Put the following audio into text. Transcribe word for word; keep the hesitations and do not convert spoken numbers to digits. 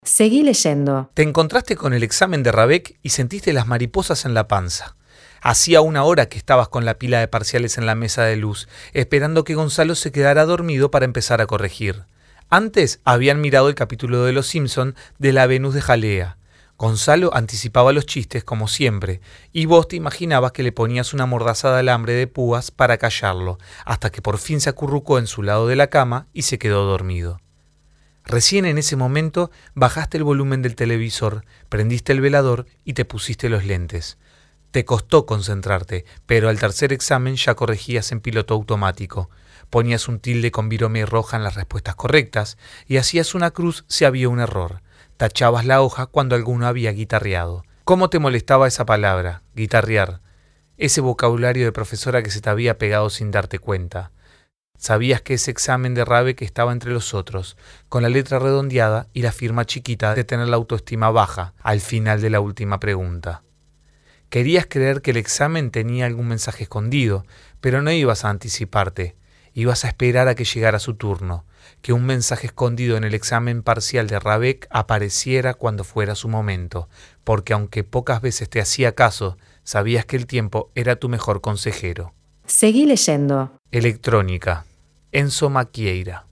Seguí leyendo. Te encontraste con el examen de Rabeck y sentiste las mariposas en la panza. Hacía una hora que estabas con la pila de parciales en la mesa de luz, esperando que Gonzalo se quedara dormido para empezar a corregir. Antes habían mirado el capítulo de Los Simpson de la Venus de Jalea. Gonzalo anticipaba los chistes como siempre, y vos te imaginabas que le ponías una mordaza de alambre de púas para callarlo, hasta que por fin se acurrucó en su lado de la cama y se quedó dormido. Recién en ese momento bajaste el volumen del televisor, prendiste el velador y te pusiste los lentes. Te costó concentrarte, pero al tercer examen ya corregías en piloto automático. Ponías un tilde con virome roja en las respuestas correctas y hacías una cruz si había un error. Tachabas la hoja cuando alguno había guitarreado. ¿Cómo te molestaba esa palabra, guitarrear? Ese vocabulario de profesora que se te había pegado sin darte cuenta. Sabías que ese examen de Rabeck estaba entre los otros, con la letra redondeada y la firma chiquita de tener la autoestima baja al final de la última pregunta. Querías creer que el examen tenía algún mensaje escondido, pero no ibas a anticiparte. Ibas a esperar a que llegara su turno, que un mensaje escondido en el examen parcial de Rabeck apareciera cuando fuera su momento, porque aunque pocas veces te hacía caso, sabías que el tiempo era tu mejor consejero. Seguí leyendo. Electrónica. Enzo Maquieira.